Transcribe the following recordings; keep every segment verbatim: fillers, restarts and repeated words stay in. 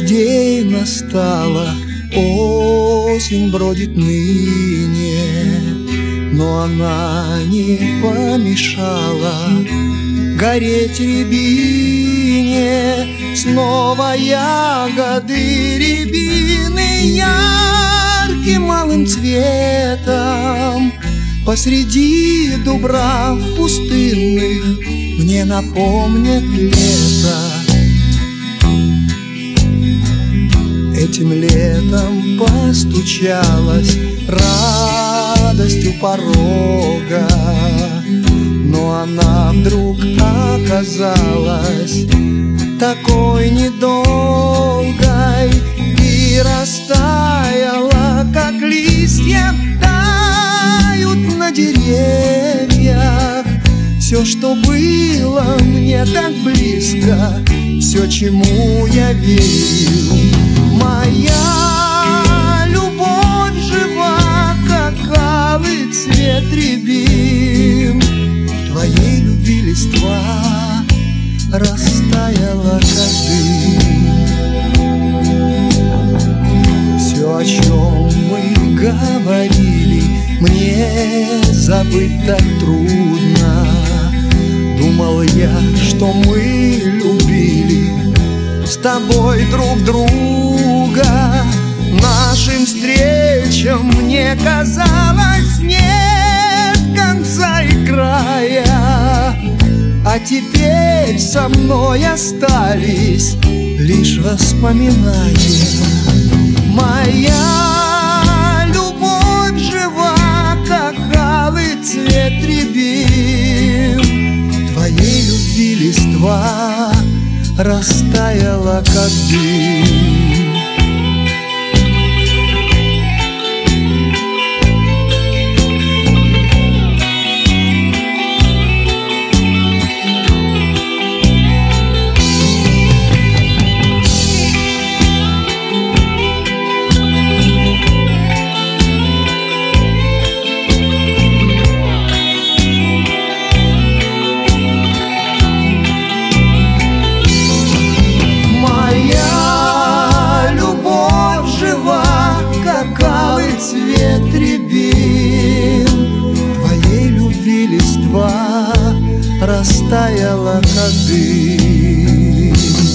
дождей настала, осень бродит ныне, но она не помешала гореть рябине. Снова ягоды рябины ярким малым цветом посреди дубрав пустынных мне напомнят лето. Этим летом постучалась радость у порога, но она вдруг оказалась такой недолгой и растаяла, как листья тают на деревьях. Все, что было мне так близко, все, чему я верил. Моя любовь жива, как алый цвет рябин. Твоей любви листва растаяла, как дым. Все, о чем мы говорили, мне забыть так трудно. Думал я, что мы любили с тобой друг друга. Нашим встречам мне казалось нет конца и края, а теперь со мной остались лишь воспоминания. Моя любовь жива, как алый цвет рябин. Твоей любви листва растаяла, как дым. Цвет рябин. Твоей любви листва растаяла, как дым.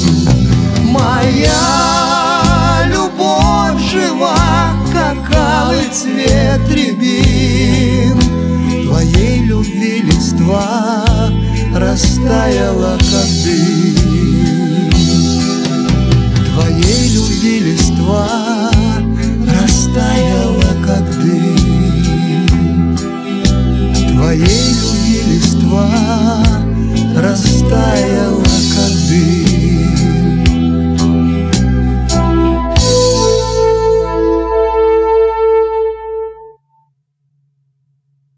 Моя любовь жива, как алый цвет рябин. Твоей любви листва растаяла, как дым. Твоей любви листва растаяла, как дым. Твоей